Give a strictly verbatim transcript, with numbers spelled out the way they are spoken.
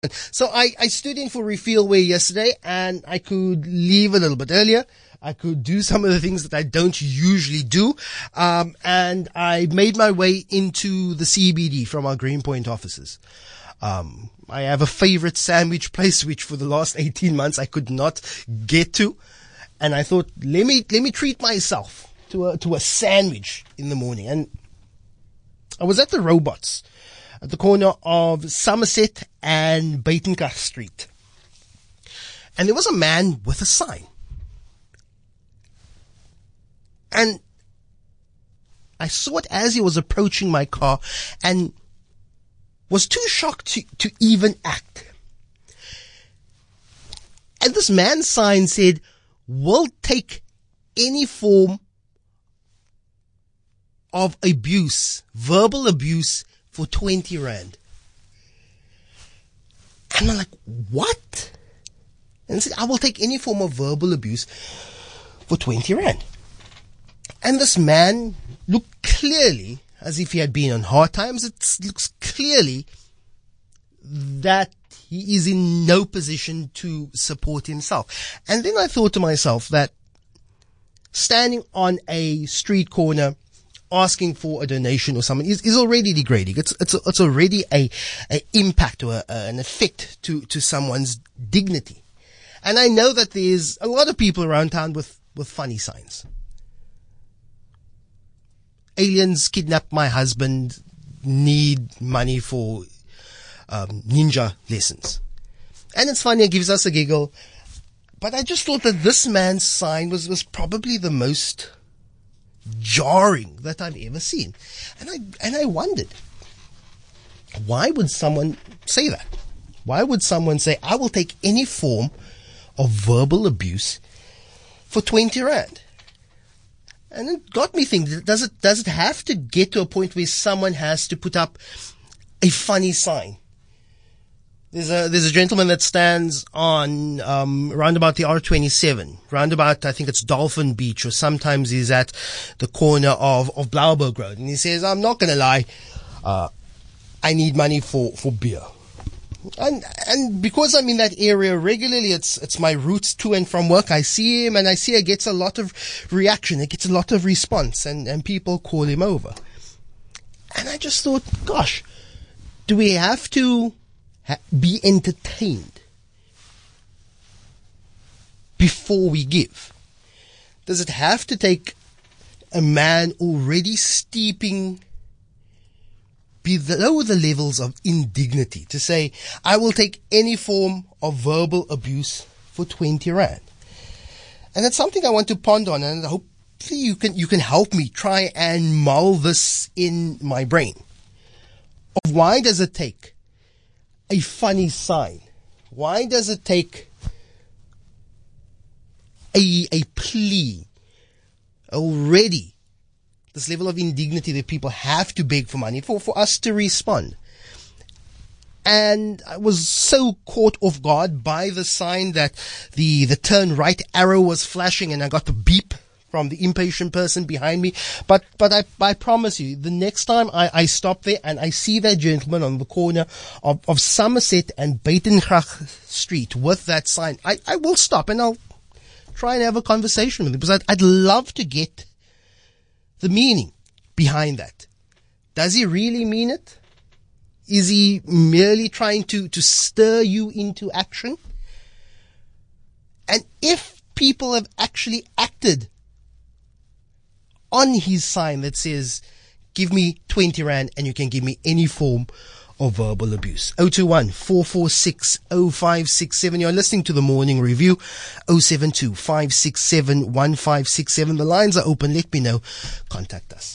So I, I stood in for refill wear yesterday and I could leave a little bit earlier. I could do some of the things that I don't usually do. Um, and I made my way into the C B D from our Greenpoint offices. Um, I have a favorite sandwich place, which for the last eighteen months I could not get to. And I thought, let me, let me treat myself to a, to a sandwich in the morning. And I was at the Robots at the corner of Somerset and Batencrag Street. And there was a man with a sign. And I saw it as he was approaching my car and was too shocked to, to even act. And this man's sign said, "We'll take any form of abuse, verbal abuse, for twenty rand. And I'm like, what? And he said, I will take any form of verbal abuse for twenty rand. And this man looked clearly as if he had been on hard times. It looks clearly that he is in no position to support himself. And then I thought to myself that standing on a street corner asking for a donation or something is, is already degrading. It's, it's, it's already a, a impact or a, an effect to, to someone's dignity. And I know that there's a lot of people around town with, with funny signs. Aliens kidnapped my husband, need money for, um, ninja lessons. And it's funny, it gives us a giggle. But I just thought that this man's sign was, was probably the most jarring that I've ever seen. And I, and I wondered, why would someone say that? Why would someone say, I will take any form of verbal abuse for twenty rand? And it got me thinking, does it, does it have to get to a point where someone has to put up a funny sign? There's a, there's a gentleman that stands on, um, roundabout the R twenty-seven, roundabout, I think it's Dolphin Beach, or sometimes he's at the corner of, of Blauberg Road. And he says, I'm not gonna lie, uh, I need money for, for beer. And, and because I'm in that area regularly, it's, it's my route to and from work. I see him and I see it gets a lot of reaction. It gets a lot of response and, and people call him over. And I just thought, gosh, do we have to be entertained before we give? Does it have to take a man already steeping below the levels of indignity to say, I will take any form of verbal abuse for twenty rand? And that's something I want to ponder on, and hopefully you can, you can help me try and mull this in my brain. Of why does it take a funny sign? Why does it take a, a plea already, this level of indignity that people have to beg for money for, for us to respond? And I was so caught off guard by the sign that the, the turn right arrow was flashing and I got the beep from the impatient person behind me. But, but I, I promise you, the next time I, I stop there and I see that gentleman on the corner of, of Somerset and Batencrag Street with that sign, I, I will stop and I'll try and have a conversation with him, because I'd, I'd love to get the meaning behind that. Does he really mean it? Is he merely trying to, to stir you into action? And if people have actually acted on his sign that says, give me twenty rand and you can give me any form of verbal abuse. zero two one, four four six, zero five six seven. You're listening to the Morning Review. zero seven two, five six seven, one five six seven. The lines are open. Let me know. Contact us.